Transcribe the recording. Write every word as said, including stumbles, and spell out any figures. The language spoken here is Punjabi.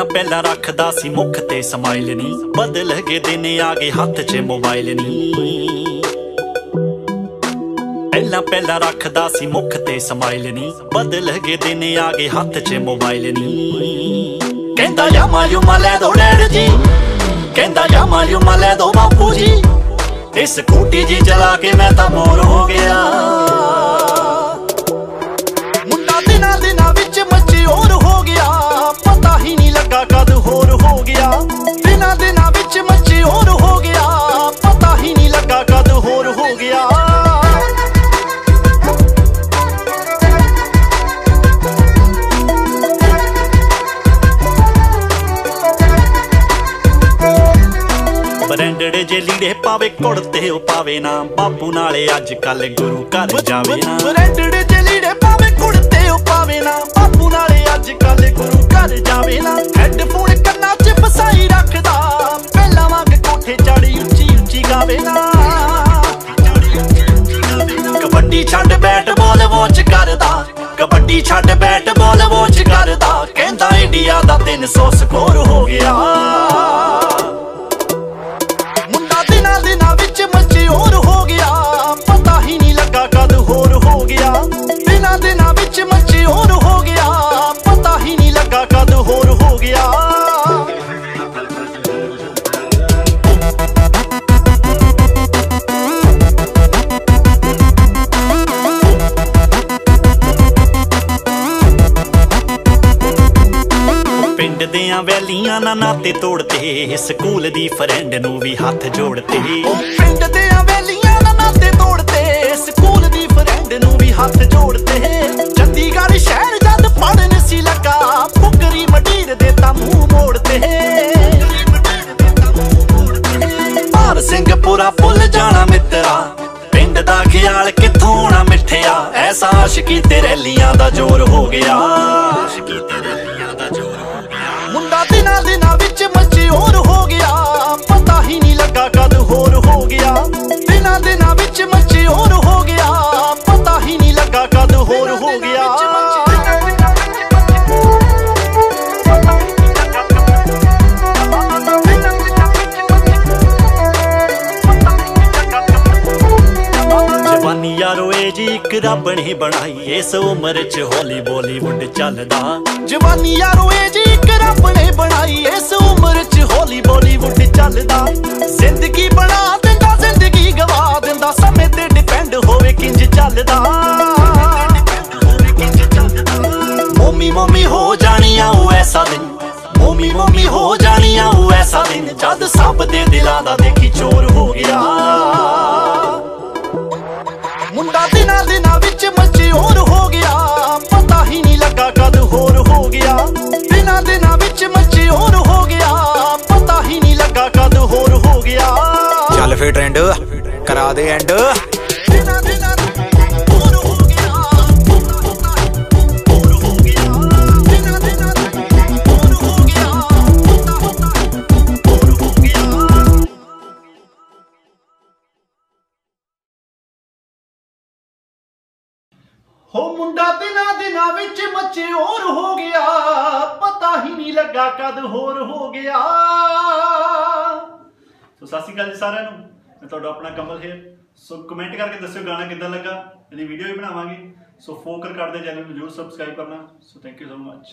ਪਹਿਲਾਂ ਰੱਖਦਾ ਸੀ ਮੁੱਖ ਤੇ ਸਮਾਈਲ ਨੀ, ਬਦਲ ਗਏ ਦਿਨ ਆ ਗਏ ਹੱਥ 'ਚ ਮੋਬਾਈਲ ਨੀ। ਪਹਿਲਾਂ ਪਹਿਲਾਂ ਰੱਖਦਾ ਸੀ ਮੁੱਖ ਤੇ ਸਮਾਈਲ ਨੀ, ਬਦਲ ਗਏ ਦਿਨ ਆ ਗਏ ਹੱਥ 'ਚ ਮੋਬਾਈਲ ਨੀ। ਕਹਿੰਦਾ ਯਾਮਾ ਯੂਮਾ ਲੈ ਦੋ ਡੈਡ ਜੀ, ਕਹਿੰਦਾ ਯਾਮਾ ਯੂਮਾ ਲੈ ਦੋ ਬਾਪੂ ਜੀ, ਇਹ ਸਕੂਟੀ ਜੀ ਚਲਾ ਕੇ ਮੈਂ ਤਾਂ ਬੋਰ ਹੋ ਗਿਆ। ਮੁੰਡਾ ਦਿਨਾਂ ਦਿਨਾਂ ਵਿੱਚ ਮਚਿਓਰ ਹੋ ਗਿਆ, ਪਤਾ ਹੀ ਨਹੀਂ ਲੱਗਾ ਕਦ ਹੋਰ ਹੋ ਗਿਆ। ਦਿਨਾਂ ਦਿਨਾਂ ਵਿੱਚ ਮਚਿਓਰ ਹੋ ਗਿਆ, ਪਤਾ ਹੀ ਨਹੀਂ ਲੱਗਾ ਕਦ ਹੋਰ ਹੋ ਗਿਆ। ਬਰੈਂਡਡ ਜੇ ਲੀੜੇ ਪਾਵੇ ਕੁੜਤੇ ਉਹ ਪਾਵੇ ਨਾ, ਬਾਪੂ ਨਾਲੇ ਅੱਜ ਕੱਲ ਗੁਰੂ ਘਰ ਜਾਵੇ ਨਾ। ਬਰੈਂਡਡ ਜੇ ਲੀੜੇ ਪਾਵੇ ਕੁੜਤੇ ਉਹ ਪਾਵੇ ਨਾ, ਬਾਪੂ ਨਾਲੇ ਅੱਜ ਕੱਲ ਗੁਰੂ ਘਰ ਜਾਵੇ ਨਾ। ਹੈੱਡਫੋਨ ਕੰਨਾਂ 'ਚ ਫਸਾਈ ਰੱਖਦਾ, ਪਹਿਲਾਂ ਵਾਂਗ ਕੋਠੇ ਚੜੀ ਉੱਚੀ ਉੱਚੀ ਗਾਵੇ ਨਾ। ਕਬੱਡੀ ਛੱਡ ਬੈਟ ਬਾਲ ਵਾਚ ਕਰਦਾ, ਕਬੱਡੀ ਛੱਡ ਬੈਟ ਬਾਲ ਵਾਚ ਕਰਦਾ, ਕਹਿੰਦਾ ਇੰਡੀਆ ਦਾ ਤਿੰਨ ਸੌ ਸਕੋਰ ਹੋ ਗਿਆ। ਦਿਨਾਂ ਦਿਨਾਂ ਵਿੱਚ ਮਚਿਓਰ ਹੋ ਗਿਆ, ਪਤਾ ਹੀ ਨਹੀਂ ਲੱਗਾ ਕਦ ਹੋਰ ਹੋ ਗਿਆ। ਦਿਨਾਂ ਦਿਨਾਂ ਵਿੱਚ ਮਚਿਓਰ ਹੋ ਗਿਆ, ਪਤਾ ਹੀ ਨਹੀਂ ਲੱਗਾ ਕਦ ਹੋਰ ਹੋ ਗਿਆ। ਪਿੰਡ ਦੀਆਂ ਵੈਲੀਆਂ ਨਾ ਨਾਤੇ ਤੋੜਤੇ, ਸਕੂਲ ਦੀ ਫਰੈਂਡ ਨੂੰ ਵੀ ਹੱਥ ਜੋੜਤੇ। ਪਿੰਡ ਦੀਆਂ ਵੈਲੀਆਂ ਨਾ ਨਾਤੇ ਤੋੜਤੇ, ਸਕੂਲ ਦੀ ਫਰੈਂਡ ਨੂੰ ਵੀ ਹੱਥ ਜੋੜਤੇ। ਚੰਡੀਗੜ੍ਹ ਸ਼ਹਿਰ ਜਦ ਪੜਨ ਸੀ ਲੱਗਾ, ਫੁਕਰੀ ਮਡੀਰ ਦੇ ਤਾਂ ਮੂੰਹ ਮੋੜਤੇ। ਭਾਰ ਸਿੰਘਪੁਰਾ ਭੁੱਲ ਜਾਣਾ ਮਿੱਤਰਾ, ਪਿੰਡ ਦਾ ਖਿਆਲ ਕਿੱਥੋਂ ਆਉਣਾ ਮਿੱਠਿਆ। ਐਸਾ ਆਸ਼ਕੀ ਤੇ ਰੈਲੀਆਂ ਦਾ ਜ਼ੋਰ ਹੋ ਗਿਆ। ਮੁੰਡਾ ਦਿਨਾਂ ਦਿਨਾਂ ਵਿੱਚ ਮਚਿਓਰ ਹੋ ਗਿਆ, ਪਤਾ ਹੀ ਨਹੀਂ ਲੱਗਾ ਕਦ ਹੋਰ ਹੋ ਗਿਆ। ਦਿਨਾਂ ਦਿਨਾਂ ਵਿੱਚ ਮਚਿਓਰ ਹੋ ਗਿਆ, ਪਤਾ ਹੀ ਨਹੀਂ ਲੱਗਾ ਕਦ ਹੋਰ ਹੋ ਗਿਆ। ਜਵਾਨੀ ਯਾਰੋ ਏ ਜੀ ਇੱਕ ਰੱਬ ਨੇ ਬਣਾਈ, ਇਸ ਉਮਰ 'ਚ ਹੌਲੀ ਬਾਲੀਵੁੱਡ ਚੱਲਦਾ। ਜਵਾਨੀ ਯਾਰੋ ਏ ਜੀ ਇੱਕ ਰੱਬ ਨੇ ਬਣਾਈ, ਇਸ ਉਮਰ 'ਚ ਹੌਲੀ ਬਾਲੀਵੁੱਡ ਚੱਲਦਾ। ਜ਼ਿੰਦਗੀ ਬਣਾ ਦਿੰਦਾ ਜ਼ਿੰਦਗੀ ਗਵਾ ਦਿੰਦਾ, ਸਮੇਂ ਤੇ ਡਿਪੈਂਡ ਹੋਵੇ ਕਿੰਜ ਚੱਲਦਾ। ਮੋਮੀ ਮੋਮੀ ਹੋ ਜਾਣੀਆਂ ਉਹ ਐਸਾ ਦਿਨ, ਮੋਮੀ ਮੋਮੀ ਹੋ ਜਾਣੀਆਂ ਉਹ ਐਸਾ ਦਿਨ, ਜਦ ਸਭ ਦੇ ਦਿਲਾਂ ਦਾ ਦੇਖੀ ਚੋਰ ਹੋ ਗਿਆ। ਮੁੰਡਾ ਦਿਨਾਂ ਦਿਨਾਂ ਵਿੱਚ ਮਚਿਓਰ ਹੋ ਗਿਆ, ਪਤਾ ਹੀ ਨਹੀਂ ਲੱਗਾ ਕਦ ਹੋਰ ਹੋ ਗਿਆ। ਦਿਨਾਂ ਦਿਨਾਂ ਵਿੱਚ ਮਚਿਓਰ ਹੋ ਗਿਆ, ਪਤਾ ਹੀ ਨਹੀਂ ਲੱਗਾ ਕਦ ਹੋਰ ਹੋ ਗਿਆ। ਚੱਲ ਫੇਰ ਟ੍ਰੈਂਡ ਕਰਾ ਦੇ ਐਂਡ। ਦਿਨਾਂ ਦਿਨਾਂ ਹੋਰ ਹੋ ਗਿਆ, ਹੋਰ ਹੋ ਗਿਆ। ਦਿਨਾਂ ਦਿਨਾਂ ਹੋਰ ਹੋ ਗਿਆ, ਹੋਰ ਹੋ ਗਿਆ। ਹੋ ਮੁੰਡਾ ਦਿਨਾਂ ਦਿਨਾਂ ਵਿੱਚ ਮਚਿਓਰ ਹੋ ਗਿਆ, ਪਤਾ ਹੀ ਨਹੀਂ ਲੱਗਾ ਕਦ ਹੋਰ ਹੋ ਗਿਆ। ਸੋ ਸਤਿ ਸ਼੍ਰੀ ਅਕਾਲ ਜੀ ਸਾਰਿਆਂ ਨੂੰ, ਮੈਂ ਤੁਹਾਡਾ ਆਪਣਾ ਕਮਲ ਹੈ। ਸੋ ਕਮੈਂਟ ਕਰਕੇ ਦੱਸਿਓ ਗਾਣਾ ਕਿੱਦਾਂ ਲੱਗਾ, ਇਹਦੀ ਵੀਡੀਓ ਵੀ ਬਣਾਵਾਂਗੇ। ਸੋ ਫੋਕਰ ਕਰਦੇ ਚੈਨਲ ਨੂੰ ਜ਼ਰੂਰ ਸਬਸਕ੍ਰਾਈਬ ਕਰਨਾ। So thank you so much.